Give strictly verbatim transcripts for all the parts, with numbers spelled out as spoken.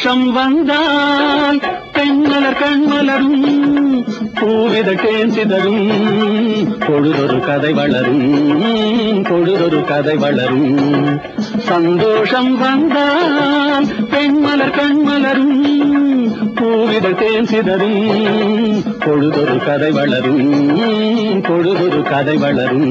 சந்தோஷம் வந்தால் பெண்மலர் கண்மலரும் பூவித தேன் சிதறும் பொழுதொரு கதை வளரும் பொழுதொரு கதை வளரும் சந்தோஷம் வந்தால் பெண்மலர் கண்மலரும் பூவித தேன் சிதறும் பொழுதொரு கதை வளரும் பொழுதொரு கதை வளரும்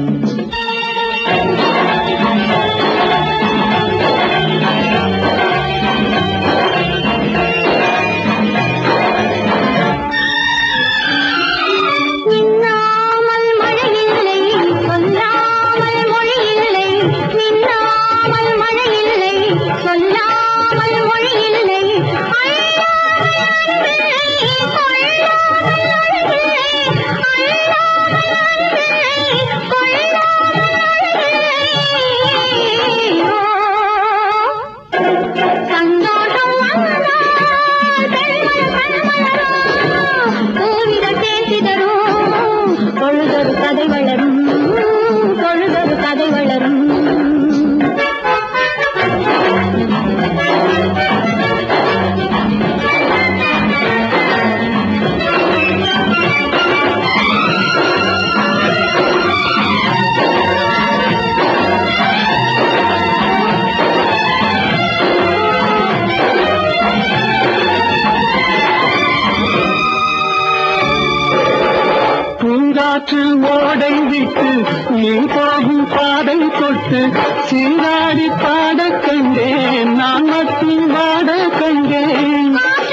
பூங்காற்று ஓடை விட்டு நீ போகும் பாதை தொட்டு சீராடி பாட கண்டேன் நான் மட்டும் வாட கண்டேன்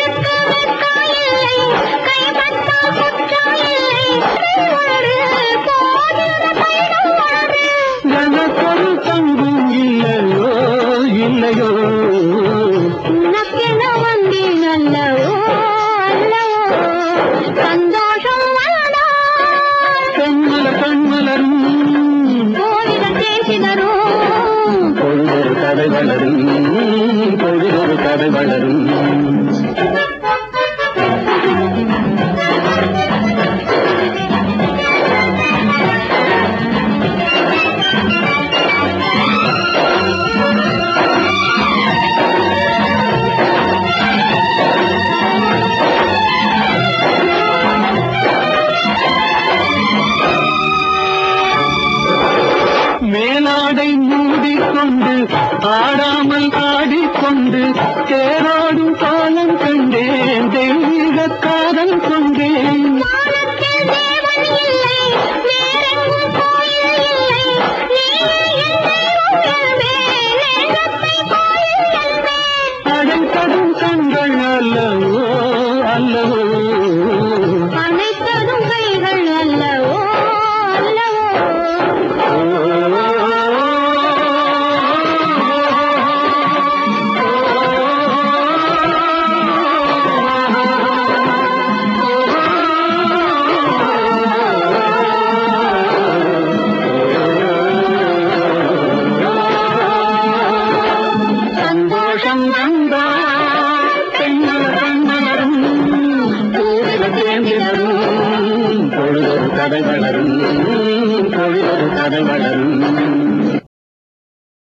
எனக்கொரு தங்கும் இல்லையோ இல்லையோ உனக்கென வந்தேன் அல்லவோ அல்லவோ சந்தோஷம் கண்மலரும் பொழுதொரு கதை வளரும் பொழுதொரு கதை வளரும் மேலாடை மூடிக்கொண்டு ஆடாமல் ஆடிக்கொண்டு தேரோடும் காலம் கண்டேன் தெய்வீக காதல் கொண்டேன் அடைக்கடும் கண்கள் அல்லவோ அல்லவோ அனைத்ததும் கைகள் அல்லவோ அல்லவோ சந்தோஷம் வந்தால் பெண்மலர் கண்மலரும் பூவித தேன் சிதறும் பொழுதொரு கதை வளரும் பொழுதொரு கதை வளரும்